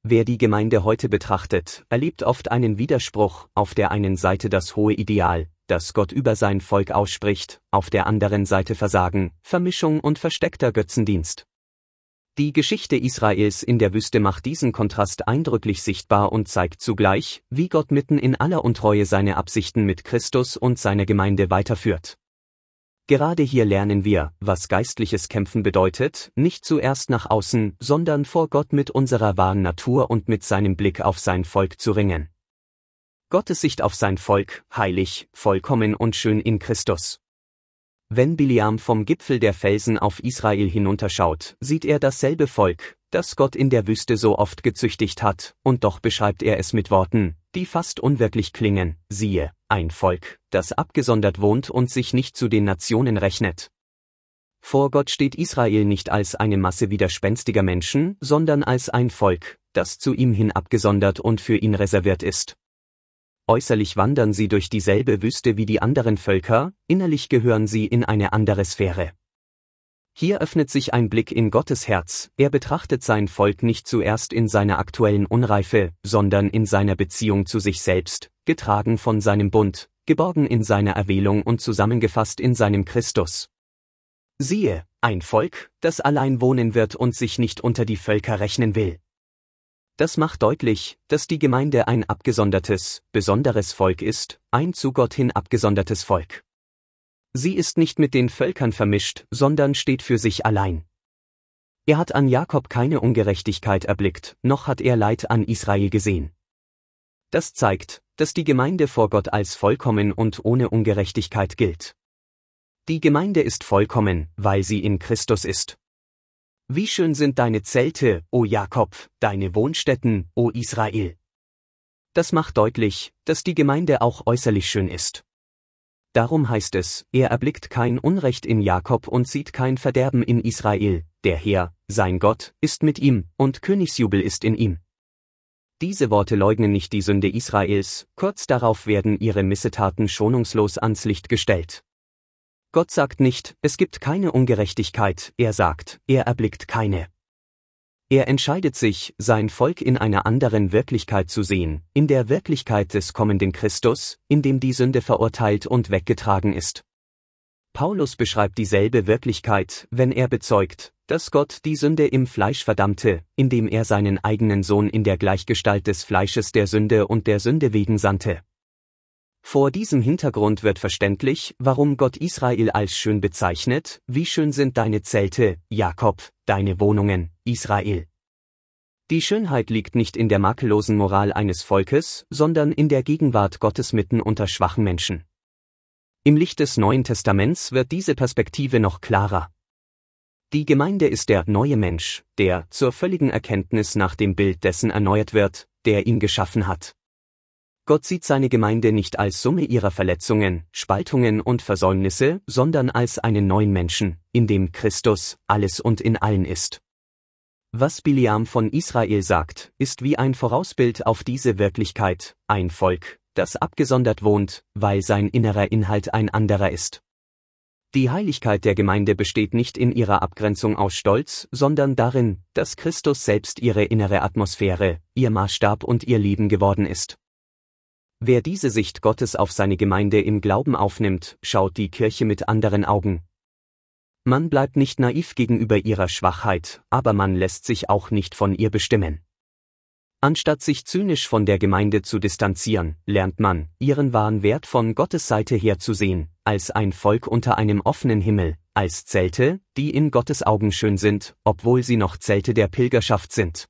Wer die Gemeinde heute betrachtet, erlebt oft einen Widerspruch, auf der einen Seite das hohe Ideal, das Gott über sein Volk ausspricht, auf der anderen Seite Versagen, Vermischung und versteckter Götzendienst. Die Geschichte Israels in der Wüste macht diesen Kontrast eindrücklich sichtbar und zeigt zugleich, wie Gott mitten in aller Untreue seine Absichten mit Christus und seiner Gemeinde weiterführt. Gerade hier lernen wir, was geistliches Kämpfen bedeutet, nicht zuerst nach außen, sondern vor Gott mit unserer wahren Natur und mit seinem Blick auf sein Volk zu ringen. Gottes Sicht auf sein Volk, heilig, vollkommen und schön in Christus. Wenn Bileam vom Gipfel der Felsen auf Israel hinunterschaut, sieht er dasselbe Volk, das Gott in der Wüste so oft gezüchtigt hat, und doch beschreibt er es mit Worten, die fast unwirklich klingen, siehe, ein Volk, das abgesondert wohnt und sich nicht zu den Nationen rechnet. Vor Gott steht Israel nicht als eine Masse widerspenstiger Menschen, sondern als ein Volk, das zu ihm hin abgesondert und für ihn reserviert ist. Äußerlich wandern sie durch dieselbe Wüste wie die anderen Völker, innerlich gehören sie in eine andere Sphäre. Hier öffnet sich ein Blick in Gottes Herz, er betrachtet sein Volk nicht zuerst in seiner aktuellen Unreife, sondern in seiner Beziehung zu sich selbst, getragen von seinem Bund, geborgen in seiner Erwählung und zusammengefasst in seinem Christus. Siehe, ein Volk, das allein wohnen wird und sich nicht unter die Völker rechnen will. Das macht deutlich, dass die Gemeinde ein abgesondertes, besonderes Volk ist, ein zu Gott hin abgesondertes Volk. Sie ist nicht mit den Völkern vermischt, sondern steht für sich allein. Er hat an Jakob keine Ungerechtigkeit erblickt, noch hat er Leid an Israel gesehen. Das zeigt, dass die Gemeinde vor Gott als vollkommen und ohne Ungerechtigkeit gilt. Die Gemeinde ist vollkommen, weil sie in Christus ist. Wie schön sind deine Zelte, o Jakob, deine Wohnstätten, o Israel. Das macht deutlich, dass die Gemeinde auch äußerlich schön ist. Darum heißt es, er erblickt kein Unrecht in Jakob und sieht kein Verderben in Israel, der Herr, sein Gott, ist mit ihm, und Königsjubel ist in ihm. Diese Worte leugnen nicht die Sünde Israels, kurz darauf werden ihre Missetaten schonungslos ans Licht gestellt. Gott sagt nicht, es gibt keine Ungerechtigkeit, er sagt, er erblickt keine. Er entscheidet sich, sein Volk in einer anderen Wirklichkeit zu sehen, in der Wirklichkeit des kommenden Christus, in dem die Sünde verurteilt und weggetragen ist. Paulus beschreibt dieselbe Wirklichkeit, wenn er bezeugt, dass Gott die Sünde im Fleisch verdammte, indem er seinen eigenen Sohn in der Gleichgestalt des Fleisches der Sünde und der Sünde wegen sandte. Vor diesem Hintergrund wird verständlich, warum Gott Israel als schön bezeichnet, wie schön sind deine Zelte, Jakob, deine Wohnungen, Israel. Die Schönheit liegt nicht in der makellosen Moral eines Volkes, sondern in der Gegenwart Gottes mitten unter schwachen Menschen. Im Licht des Neuen Testaments wird diese Perspektive noch klarer. Die Gemeinde ist der neue Mensch, der zur völligen Erkenntnis nach dem Bild dessen erneuert wird, der ihn geschaffen hat. Gott sieht seine Gemeinde nicht als Summe ihrer Verletzungen, Spaltungen und Versäumnisse, sondern als einen neuen Menschen, in dem Christus alles und in allen ist. Was Bileam von Israel sagt, ist wie ein Vorausbild auf diese Wirklichkeit, ein Volk, das abgesondert wohnt, weil sein innerer Inhalt ein anderer ist. Die Heiligkeit der Gemeinde besteht nicht in ihrer Abgrenzung aus Stolz, sondern darin, dass Christus selbst ihre innere Atmosphäre, ihr Maßstab und ihr Leben geworden ist. Wer diese Sicht Gottes auf seine Gemeinde im Glauben aufnimmt, schaut die Kirche mit anderen Augen. Man bleibt nicht naiv gegenüber ihrer Schwachheit, aber man lässt sich auch nicht von ihr bestimmen. Anstatt sich zynisch von der Gemeinde zu distanzieren, lernt man, ihren wahren Wert von Gottes Seite her zu sehen, als ein Volk unter einem offenen Himmel, als Zelte, die in Gottes Augen schön sind, obwohl sie noch Zelte der Pilgerschaft sind.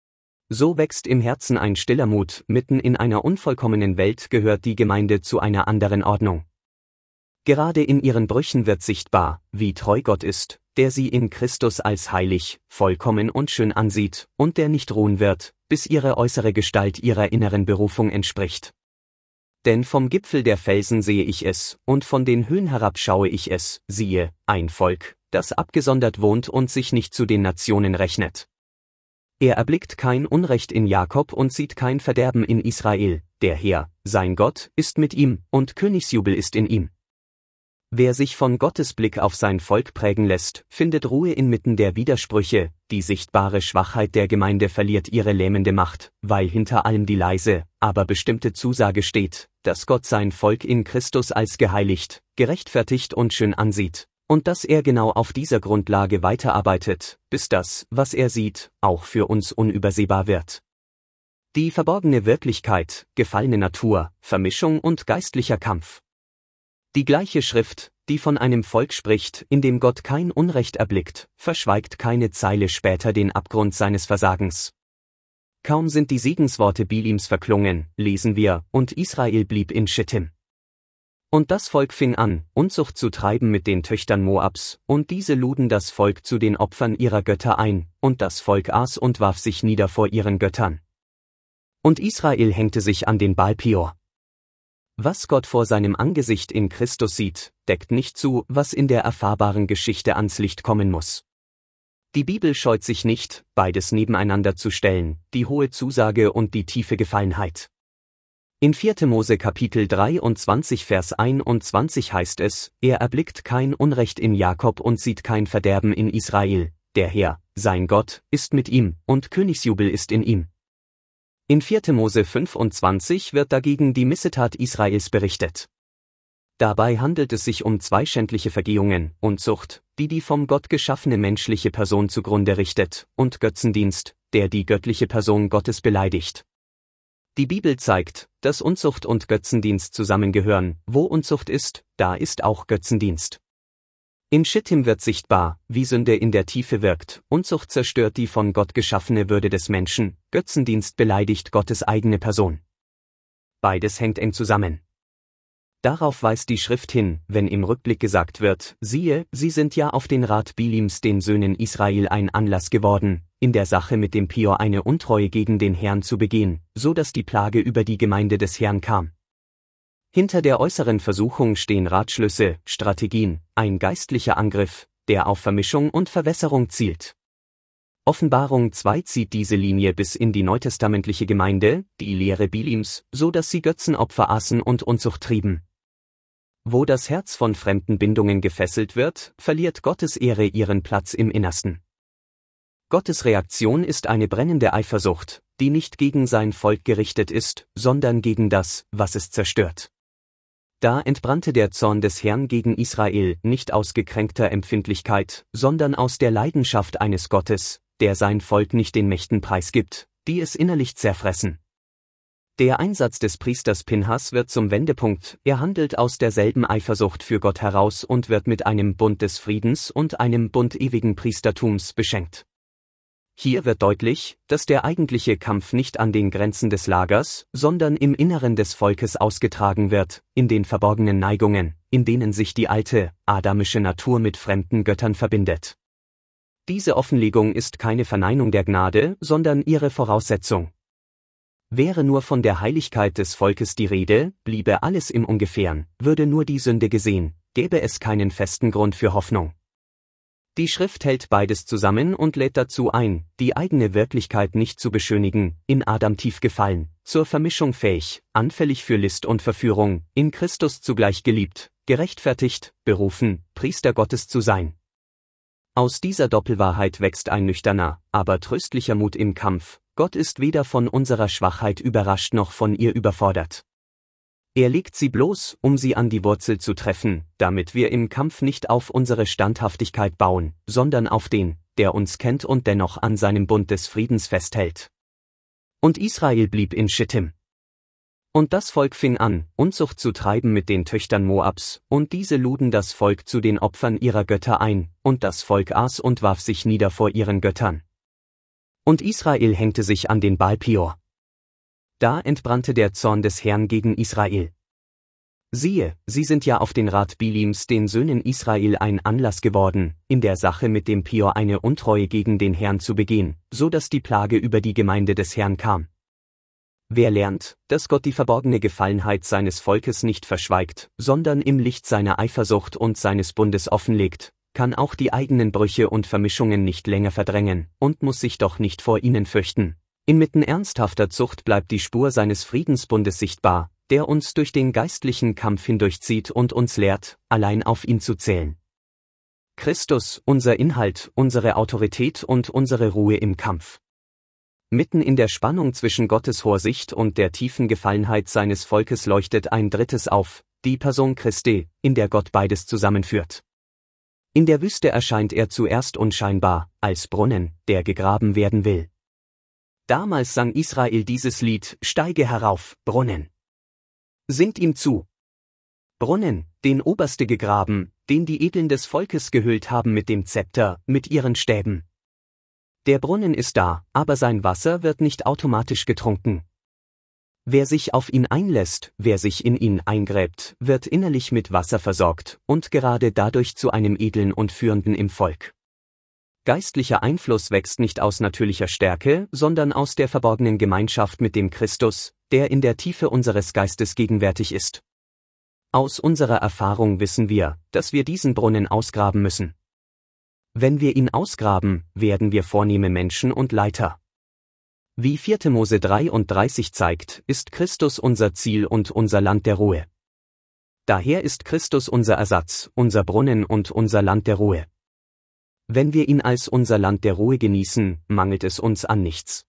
So wächst im Herzen ein stiller Mut, mitten in einer unvollkommenen Welt gehört die Gemeinde zu einer anderen Ordnung. Gerade in ihren Brüchen wird sichtbar, wie treu Gott ist, der sie in Christus als heilig, vollkommen und schön ansieht, und der nicht ruhen wird, bis ihre äußere Gestalt ihrer inneren Berufung entspricht. Denn vom Gipfel der Felsen sehe ich es, und von den Höhen herab schaue ich es, siehe, ein Volk, das abgesondert wohnt und sich nicht zu den Nationen rechnet. Er erblickt kein Unrecht in Jakob und sieht kein Verderben in Israel, der Herr, sein Gott, ist mit ihm, und Königsjubel ist in ihm. Wer sich von Gottes Blick auf sein Volk prägen lässt, findet Ruhe inmitten der Widersprüche, die sichtbare Schwachheit der Gemeinde verliert ihre lähmende Macht, weil hinter allem die leise, aber bestimmte Zusage steht, dass Gott sein Volk in Christus als geheiligt, gerechtfertigt und schön ansieht, und dass er genau auf dieser Grundlage weiterarbeitet, bis das, was er sieht, auch für uns unübersehbar wird. Die verborgene Wirklichkeit, gefallene Natur, Vermischung und geistlicher Kampf. Die gleiche Schrift, die von einem Volk spricht, in dem Gott kein Unrecht erblickt, verschweigt keine Zeile später den Abgrund seines Versagens. Kaum sind die Segensworte Bilims verklungen, lesen wir, und Israel blieb in Schittim. Und das Volk fing an, Unzucht zu treiben mit den Töchtern Moabs, und diese luden das Volk zu den Opfern ihrer Götter ein, und das Volk aß und warf sich nieder vor ihren Göttern. Und Israel hängte sich an den Baal Peor. Was Gott vor seinem Angesicht in Christus sieht, deckt nicht zu, was in der erfahrbaren Geschichte ans Licht kommen muss. Die Bibel scheut sich nicht, beides nebeneinander zu stellen, die hohe Zusage und die tiefe Gefallenheit. In 4. Mose Kapitel 23 Vers 21 heißt es, er erblickt kein Unrecht in Jakob und sieht kein Verderben in Israel, der Herr, sein Gott, ist mit ihm, und Königsjubel ist in ihm. In 4. Mose 25 wird dagegen die Missetat Israels berichtet. Dabei handelt es sich um zwei schändliche Vergehungen, Unzucht, die die vom Gott geschaffene menschliche Person zugrunde richtet, und Götzendienst, der die göttliche Person Gottes beleidigt. Die Bibel zeigt, dass Unzucht und Götzendienst zusammengehören, wo Unzucht ist, da ist auch Götzendienst. In Schittim wird sichtbar, wie Sünde in der Tiefe wirkt, Unzucht zerstört die von Gott geschaffene Würde des Menschen, Götzendienst beleidigt Gottes eigene Person. Beides hängt eng zusammen. Darauf weist die Schrift hin, wenn im Rückblick gesagt wird, siehe, sie sind ja auf den Rat Bilims den Söhnen Israel ein Anlass geworden, in der Sache mit dem Peor eine Untreue gegen den Herrn zu begehen, so dass die Plage über die Gemeinde des Herrn kam. Hinter der äußeren Versuchung stehen Ratschlüsse, Strategien, ein geistlicher Angriff, der auf Vermischung und Verwässerung zielt. Offenbarung 2 zieht diese Linie bis in die neutestamentliche Gemeinde, die Lehre Bilims, so dass sie Götzenopfer aßen und Unzucht trieben. Wo das Herz von fremden Bindungen gefesselt wird, verliert Gottes Ehre ihren Platz im Innersten. Gottes Reaktion ist eine brennende Eifersucht, die nicht gegen sein Volk gerichtet ist, sondern gegen das, was es zerstört. Da entbrannte der Zorn des Herrn gegen Israel nicht aus gekränkter Empfindlichkeit, sondern aus der Leidenschaft eines Gottes, der sein Volk nicht den Mächten preisgibt, die es innerlich zerfressen. Der Einsatz des Priesters Pinhas wird zum Wendepunkt, er handelt aus derselben Eifersucht für Gott heraus und wird mit einem Bund des Friedens und einem Bund ewigen Priestertums beschenkt. Hier wird deutlich, dass der eigentliche Kampf nicht an den Grenzen des Lagers, sondern im Inneren des Volkes ausgetragen wird, in den verborgenen Neigungen, in denen sich die alte, adamische Natur mit fremden Göttern verbindet. Diese Offenlegung ist keine Verneinung der Gnade, sondern ihre Voraussetzung. Wäre nur von der Heiligkeit des Volkes die Rede, bliebe alles im Ungefähren, würde nur die Sünde gesehen, gäbe es keinen festen Grund für Hoffnung. Die Schrift hält beides zusammen und lädt dazu ein, die eigene Wirklichkeit nicht zu beschönigen, in Adam tief gefallen, zur Vermischung fähig, anfällig für List und Verführung, in Christus zugleich geliebt, gerechtfertigt, berufen, Priester Gottes zu sein. Aus dieser Doppelwahrheit wächst ein nüchterner, aber tröstlicher Mut im Kampf. Gott ist weder von unserer Schwachheit überrascht noch von ihr überfordert. Er legt sie bloß, um sie an die Wurzel zu treffen, damit wir im Kampf nicht auf unsere Standhaftigkeit bauen, sondern auf den, der uns kennt und dennoch an seinem Bund des Friedens festhält. Und Israel blieb in Schittim. Und das Volk fing an, Unzucht zu treiben mit den Töchtern Moabs, und diese luden das Volk zu den Opfern ihrer Götter ein, und das Volk aß und warf sich nieder vor ihren Göttern. Und Israel hängte sich an den Baal Peor. Da entbrannte der Zorn des Herrn gegen Israel. Siehe, sie sind ja auf den Rat Bilims den Söhnen Israel ein Anlass geworden, in der Sache mit dem Peor eine Untreue gegen den Herrn zu begehen, so dass die Plage über die Gemeinde des Herrn kam. Wer lernt, dass Gott die verborgene Gefallenheit seines Volkes nicht verschweigt, sondern im Licht seiner Eifersucht und seines Bundes offenlegt, kann auch die eigenen Brüche und Vermischungen nicht länger verdrängen und muss sich doch nicht vor ihnen fürchten. Inmitten ernsthafter Zucht bleibt die Spur seines Friedensbundes sichtbar, der uns durch den geistlichen Kampf hindurchzieht und uns lehrt, allein auf ihn zu zählen. Christus, unser Inhalt, unsere Autorität und unsere Ruhe im Kampf. Mitten in der Spannung zwischen Gottes Vorsicht und der tiefen Gefallenheit seines Volkes leuchtet ein drittes auf, die Person Christi, in der Gott beides zusammenführt. In der Wüste erscheint er zuerst unscheinbar, als Brunnen, der gegraben werden will. Damals sang Israel dieses Lied: Steige herauf, Brunnen. Singt ihm zu. Brunnen, den Oberste gegraben, den die Edeln des Volkes gehüllt haben mit dem Zepter, mit ihren Stäben. Der Brunnen ist da, aber sein Wasser wird nicht automatisch getrunken. Wer sich auf ihn einlässt, wer sich in ihn eingräbt, wird innerlich mit Wasser versorgt und gerade dadurch zu einem Edlen und Führenden im Volk. Geistlicher Einfluss wächst nicht aus natürlicher Stärke, sondern aus der verborgenen Gemeinschaft mit dem Christus, der in der Tiefe unseres Geistes gegenwärtig ist. Aus unserer Erfahrung wissen wir, dass wir diesen Brunnen ausgraben müssen. Wenn wir ihn ausgraben, werden wir vornehme Menschen und Leiter. Wie 4. Mose 33 zeigt, ist Christus unser Ziel und unser Land der Ruhe. Daher ist Christus unser Ersatz, unser Brunnen und unser Land der Ruhe. Wenn wir ihn als unser Land der Ruhe genießen, mangelt es uns an nichts.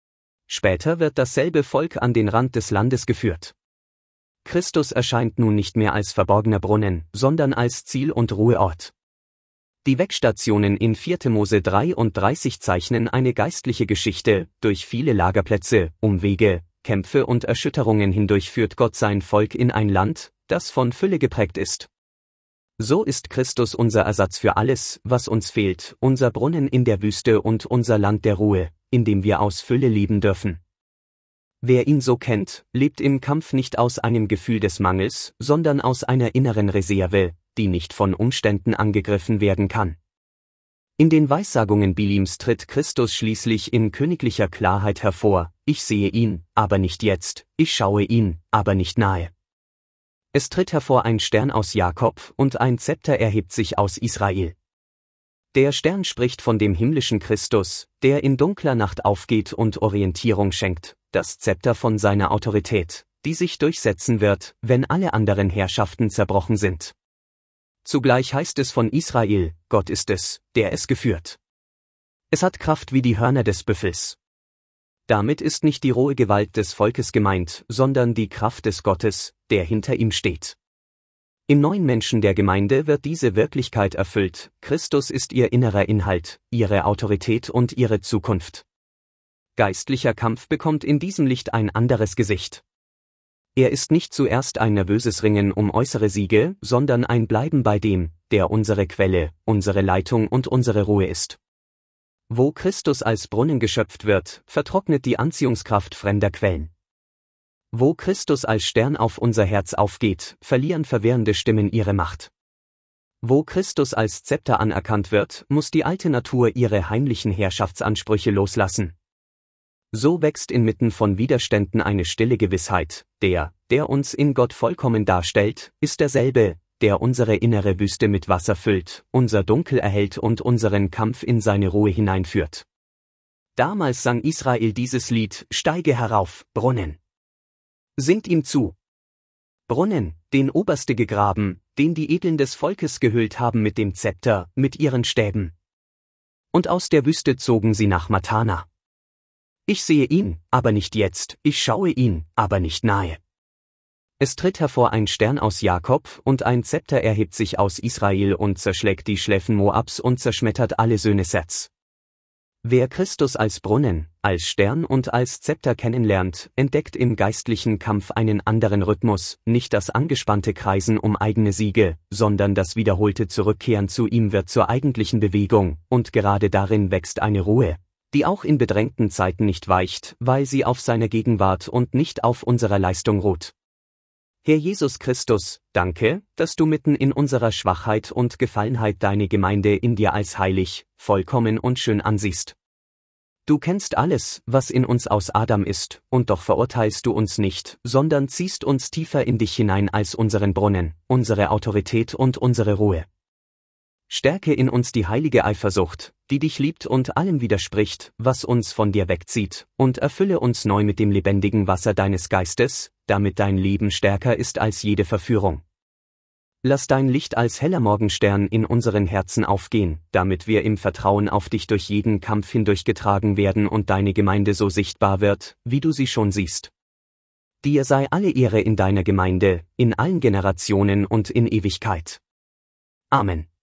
Später wird dasselbe Volk an den Rand des Landes geführt. Christus erscheint nun nicht mehr als verborgener Brunnen, sondern als Ziel und Ruheort. Die Wegstationen in 4. Mose 33 zeichnen eine geistliche Geschichte, durch viele Lagerplätze, Umwege, Kämpfe und Erschütterungen hindurch führt Gott sein Volk in ein Land, das von Fülle geprägt ist. So ist Christus unser Ersatz für alles, was uns fehlt, unser Brunnen in der Wüste und unser Land der Ruhe, in dem wir aus Fülle leben dürfen. Wer ihn so kennt, lebt im Kampf nicht aus einem Gefühl des Mangels, sondern aus einer inneren Reserve, die nicht von Umständen angegriffen werden kann. In den Weissagungen Bilims tritt Christus schließlich in königlicher Klarheit hervor: Ich sehe ihn, aber nicht jetzt, ich schaue ihn, aber nicht nahe. Es tritt hervor ein Stern aus Jakob und ein Zepter erhebt sich aus Israel. Der Stern spricht von dem himmlischen Christus, der in dunkler Nacht aufgeht und Orientierung schenkt, das Zepter von seiner Autorität, die sich durchsetzen wird, wenn alle anderen Herrschaften zerbrochen sind. Zugleich heißt es von Israel: Gott ist es, der es geführt. Es hat Kraft wie die Hörner des Büffels. Damit ist nicht die rohe Gewalt des Volkes gemeint, sondern die Kraft des Gottes, der hinter ihm steht. Im neuen Menschen der Gemeinde wird diese Wirklichkeit erfüllt: Christus ist ihr innerer Inhalt, ihre Autorität und ihre Zukunft. Geistlicher Kampf bekommt in diesem Licht ein anderes Gesicht. Er ist nicht zuerst ein nervöses Ringen um äußere Siege, sondern ein Bleiben bei dem, der unsere Quelle, unsere Leitung und unsere Ruhe ist. Wo Christus als Brunnen geschöpft wird, vertrocknet die Anziehungskraft fremder Quellen. Wo Christus als Stern auf unser Herz aufgeht, verlieren verwirrende Stimmen ihre Macht. Wo Christus als Zepter anerkannt wird, muss die alte Natur ihre heimlichen Herrschaftsansprüche loslassen. So wächst inmitten von Widerständen eine stille Gewissheit: der uns in Gott vollkommen darstellt, ist derselbe, der unsere innere Wüste mit Wasser füllt, unser Dunkel erhellt und unseren Kampf in seine Ruhe hineinführt. Damals sang Israel dieses Lied: Steige herauf, Brunnen. Singt ihm zu. Brunnen, den Oberste gegraben, den die Edeln des Volkes gehüllt haben mit dem Zepter, mit ihren Stäben. Und aus der Wüste zogen sie nach Matana. Ich sehe ihn, aber nicht jetzt, ich schaue ihn, aber nicht nahe. Es tritt hervor ein Stern aus Jakob und ein Zepter erhebt sich aus Israel und zerschlägt die Schläfen Moabs und zerschmettert alle Söhne Seths. Wer Christus als Brunnen, als Stern und als Zepter kennenlernt, entdeckt im geistlichen Kampf einen anderen Rhythmus: Nicht das angespannte Kreisen um eigene Siege, sondern das wiederholte Zurückkehren zu ihm wird zur eigentlichen Bewegung, und gerade darin wächst eine Ruhe, die auch in bedrängten Zeiten nicht weicht, weil sie auf seiner Gegenwart und nicht auf unserer Leistung ruht. Herr Jesus Christus, danke, dass du mitten in unserer Schwachheit und Gefallenheit deine Gemeinde in dir als heilig, vollkommen und schön ansiehst. Du kennst alles, was in uns aus Adam ist, und doch verurteilst du uns nicht, sondern ziehst uns tiefer in dich hinein als unseren Brunnen, unsere Autorität und unsere Ruhe. Stärke in uns die heilige Eifersucht, die dich liebt und allem widerspricht, was uns von dir wegzieht, und erfülle uns neu mit dem lebendigen Wasser deines Geistes, damit dein Leben stärker ist als jede Verführung. Lass dein Licht als heller Morgenstern in unseren Herzen aufgehen, damit wir im Vertrauen auf dich durch jeden Kampf hindurchgetragen werden und deine Gemeinde so sichtbar wird, wie du sie schon siehst. Dir sei alle Ehre in deiner Gemeinde, in allen Generationen und in Ewigkeit. Amen.